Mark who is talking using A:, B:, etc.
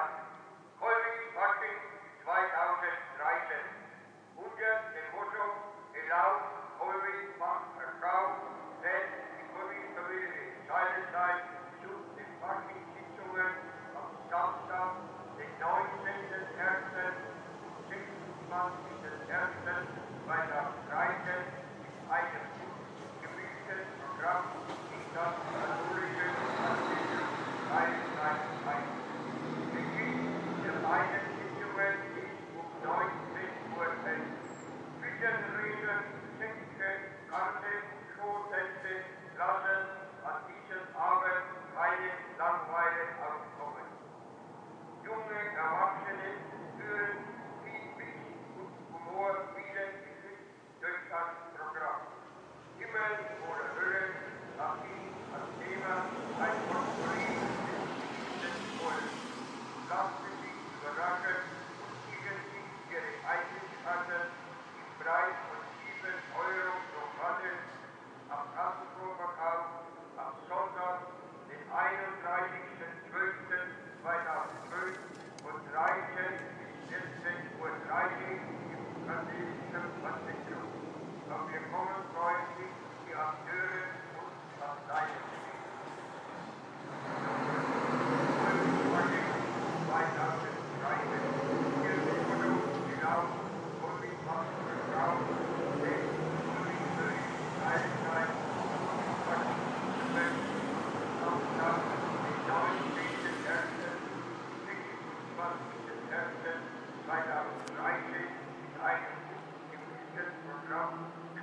A: Kolwig Fasching 2013. Unter dem Motto Erlaubt Kolwig macht Erschau, lädt die Kolwig-Familie Seilenstein zu den Faschingssitzungen am Samstag, den 19.01. und 26.01.2013 mit einem gut gemischten Programm in das katholische Anbindung Seilenstein ein. Beginn der beiden Sitzungen ist um 19:10 Uhr. Büttenrede, Geschenke, Karte und Showsätze lassen an diesem Abend keine Langeweile aufkommen. Junge Erwachsene führen viel Witz und Humor wieder durch das Programm. Himmel oder Hölle, das ist als Thema ein Potpourri des Volkes. Lassen Sie sich überraschen und sichern sich Ihre Eintrittskarten im Preis von 7 Euro pro Karte am Kassenvorverkauf am Sonntag, den 31.12.2012 von 13 bis 14:30 Uhr im katholischen Konzentrum. Doch wir kommen freundlich die Akteure und das Leitungsteam. 2013. Hier ist die Foto genau Kolwig macht Erschau, lädt Kolwig Seilenstein Samstag, den 19.01.2013 mit einem gut gemischten Programm